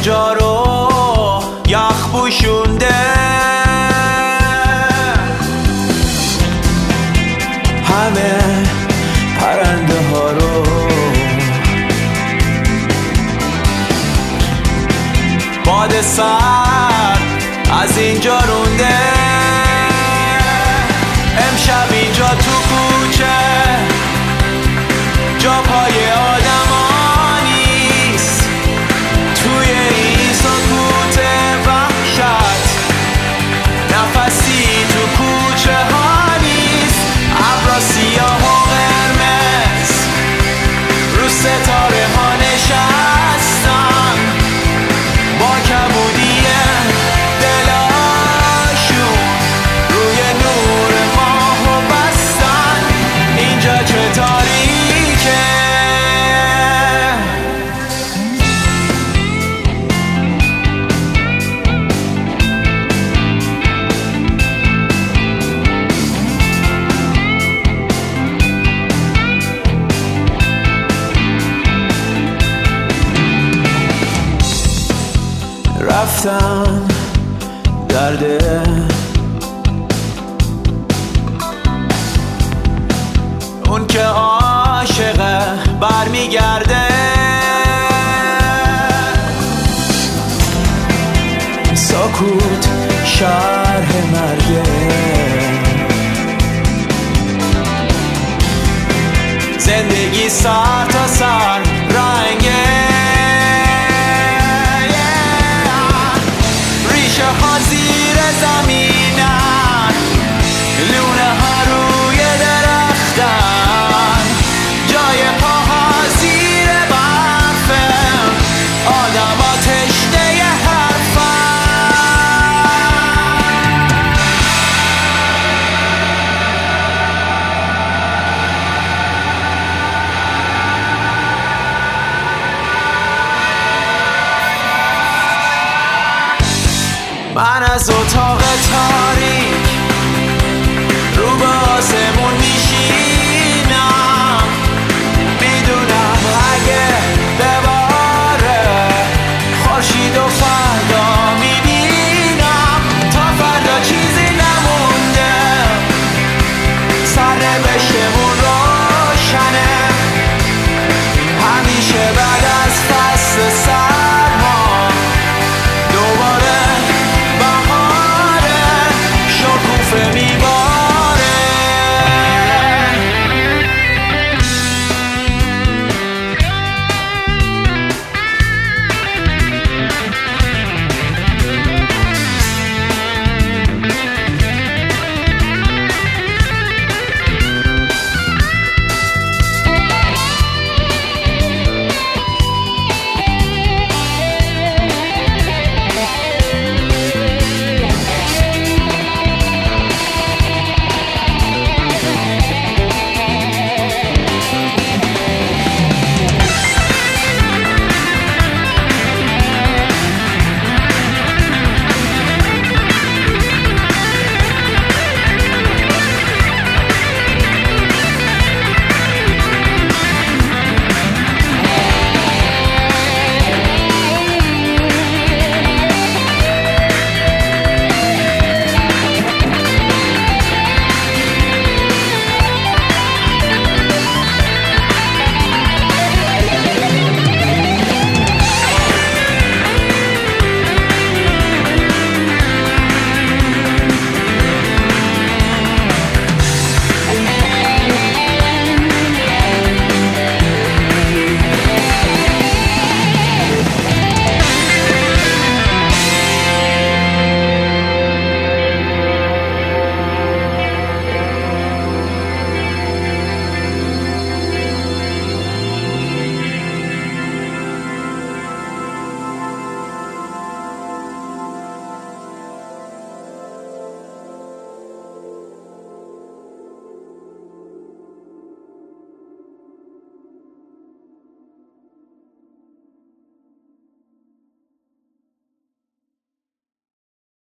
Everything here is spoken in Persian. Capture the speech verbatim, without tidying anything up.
اینجا رو یخ پوشونده. همه پرنده ها رو باد سرد از اینجا رونده. امشب اینجا تو کوچه جا پای آدما نیست. توی این سکوت وحشت نفسی تو کوچه ها نیست. ابرا سیاه و قرمز رو ستاره ها نشستن با کبودی دلاشون روی نور ماهو بستن. اینجا چه تاریکه. رفتم درده اون که عاشقه برمیگرده. سکوت شرح مرگه. زندگی سر تا سر رنگه. ها زیر زمینن، لونه ها روی درختن، جای پاها زیر برفه، آدم ها تشنه من از اتاق تاریک